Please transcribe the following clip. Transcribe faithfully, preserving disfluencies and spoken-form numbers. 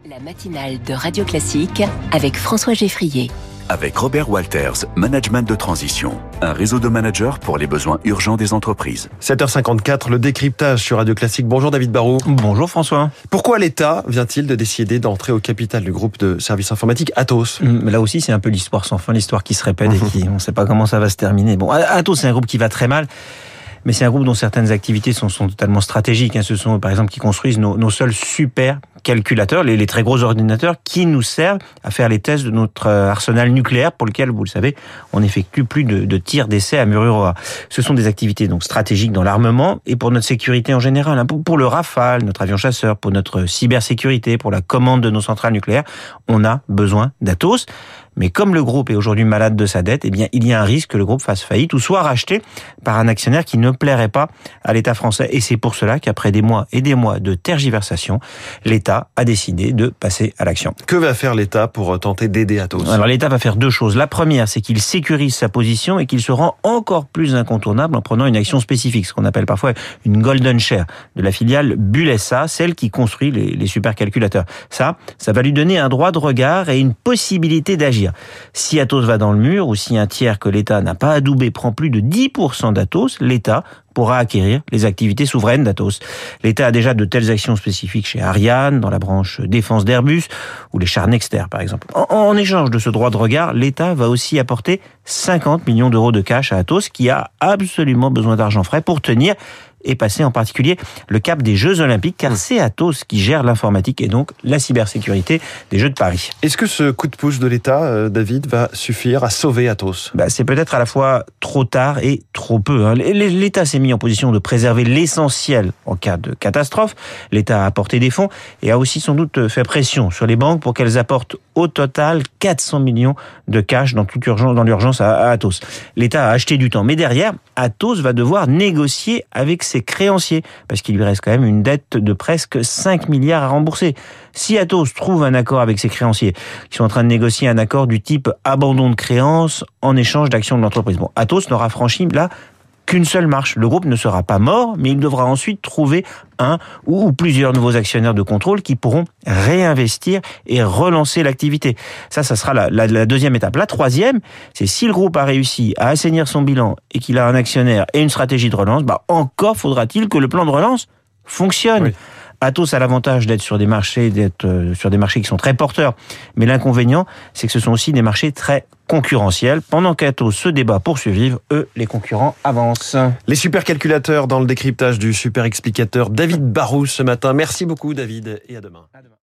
La matinale de Radio Classique avec François Geffrier. Avec Robert Walters, Management de Transition, un réseau de managers pour les besoins urgents des entreprises. sept heures cinquante-quatre, le décryptage sur Radio Classique. Bonjour David Barrault. Bonjour François. Pourquoi l'État vient-il de décider d'entrer au capital du groupe de services informatiques Atos ? Là aussi, c'est un peu l'histoire sans fin, l'histoire qui se répète et qui, on ne sait pas comment ça va se terminer. Bon, Atos, c'est un groupe qui va très mal. Mais c'est un groupe dont certaines activités sont, sont totalement stratégiques. Ce sont, par exemple, qui construisent nos, nos seuls super calculateurs, les, les très gros ordinateurs qui nous servent à faire les tests de notre arsenal nucléaire pour lequel, vous le savez, on n'effectue plus de, de tirs d'essai à Mururoa. Ce sont des activités donc stratégiques dans l'armement et pour notre sécurité en général. Pour, pour le Rafale, notre avion chasseur, pour notre cybersécurité, pour la commande de nos centrales nucléaires, on a besoin d'Atos. Mais comme le groupe est aujourd'hui malade de sa dette, eh bien, il y a un risque que le groupe fasse faillite ou soit racheté par un actionnaire qui ne plairait pas à l'État français. Et c'est pour cela qu'après des mois et des mois de tergiversation, l'État a décidé de passer à l'action. Que va faire l'État pour tenter d'aider Atos ? Alors, l'État va faire deux choses. La première, c'est qu'il sécurise sa position et qu'il se rend encore plus incontournable en prenant une action spécifique, ce qu'on appelle parfois une golden share de la filiale Bulesa, celle qui construit les, les supercalculateurs. Ça, ça va lui donner un droit de regard et une possibilité d'agir. Si Atos va dans le mur ou si un tiers que l'État n'a pas adoubé prend plus de dix pour cent d'Atos, l'État pourra acquérir les activités souveraines d'Atos. L'État a déjà de telles actions spécifiques chez Ariane, dans la branche défense d'Airbus, ou les chars Nexter, par exemple. En, en échange de ce droit de regard, l'État va aussi apporter cinquante millions d'euros de cash à Atos, qui a absolument besoin d'argent frais pour tenir et passer en particulier le cap des Jeux Olympiques, car c'est Atos qui gère l'informatique et donc la cybersécurité des Jeux de Paris. Est-ce que ce coup de pouce de l'État, euh, David, va suffire à sauver Atos ? Bah, c'est peut-être à la fois trop tard et trop peu. Hein. L'État s'est mis en position de préserver l'essentiel en cas de catastrophe. L'État a apporté des fonds et a aussi sans doute fait pression sur les banques pour qu'elles apportent au total quatre cents millions de cash dans toute urgence, dans l'urgence à, à Atos. L'État a acheté du temps, mais derrière, Atos va devoir négocier avec ses créanciers, parce qu'il lui reste quand même une dette de presque cinq milliards à rembourser. Si Atos trouve un accord avec ses créanciers, qui sont en train de négocier un accord du type abandon de créances en échange d'actions de l'entreprise, bon, Atos n'aura franchi là qu'une seule marche. Le groupe ne sera pas mort, mais il devra ensuite trouver un ou plusieurs nouveaux actionnaires de contrôle qui pourront réinvestir et relancer l'activité. Ça, ça sera la, la, la deuxième étape. La troisième, c'est si le groupe a réussi à assainir son bilan et qu'il a un actionnaire et une stratégie de relance, bah encore faudra-t-il que le plan de relance fonctionne. Oui. Atos a l'avantage d'être sur des marchés, d'être euh, sur des marchés qui sont très porteurs. Mais l'inconvénient, c'est que ce sont aussi des marchés très concurrentiels. Pendant qu'Atos se débat pour survivre, eux, les concurrents avancent. Les supercalculateurs dans le décryptage du super explicateur David Barrault ce matin. Merci beaucoup David et à demain. À demain.